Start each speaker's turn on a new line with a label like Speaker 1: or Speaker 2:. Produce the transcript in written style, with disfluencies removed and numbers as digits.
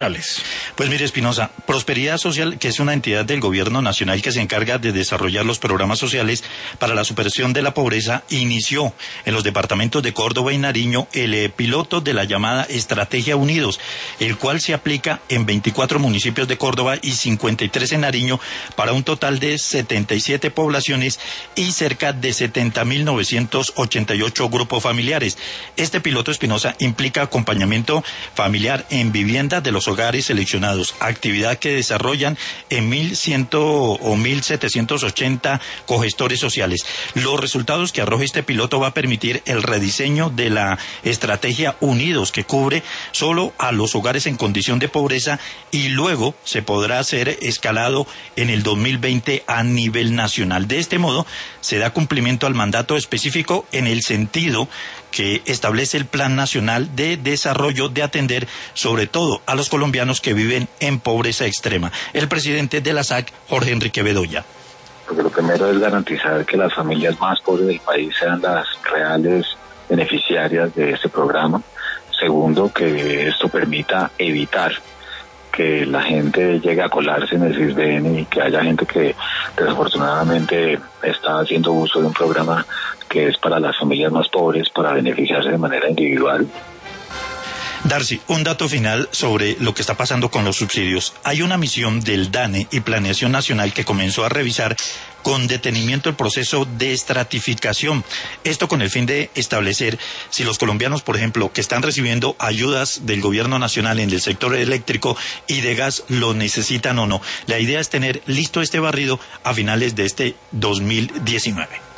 Speaker 1: Pues mire, Espinosa, Prosperidad Social, que es una entidad del gobierno nacional que se encarga de desarrollar los programas sociales para la superación de la pobreza, inició en los departamentos de Córdoba y Nariño el piloto de la llamada Estrategia Unidos, el cual se aplica en 24 municipios de Córdoba y 53 en Nariño para un total de 77 poblaciones y cerca de 70.988 grupos familiares. Este piloto, Espinosa, implica acompañamiento familiar en vivienda de los hogares seleccionados, actividad que desarrollan en 1.100 o 1.780 cogestores sociales. Los resultados que arroja este piloto va a permitir el rediseño de la estrategia Unidos, que cubre solo a los hogares en condición de pobreza, y luego se podrá ser escalado en el 2020 a nivel nacional. De este modo, se da cumplimiento al mandato específico en el sentido que establece el Plan Nacional de Desarrollo de atender sobre todo a los colombianos que viven en pobreza extrema. El presidente de la SAC, Jorge Enrique Bedoya.
Speaker 2: Porque lo primero es garantizar que las familias más pobres del país sean las reales beneficiarias de este programa. Segundo, que esto permita evitar que la gente llegue a colarse en el Sisbén y que haya gente que desafortunadamente está haciendo uso de un programa que es para las familias más pobres para beneficiarse de manera individual.
Speaker 1: Darcy, un dato final sobre lo que está pasando con los subsidios. Hay una misión del DANE y Planeación Nacional que comenzó a revisar con detenimiento el proceso de estratificación. Esto con el fin de establecer si los colombianos, por ejemplo, que están recibiendo ayudas del gobierno nacional en el sector eléctrico y de gas, lo necesitan o no. La idea es tener listo este barrido a finales de este 2019.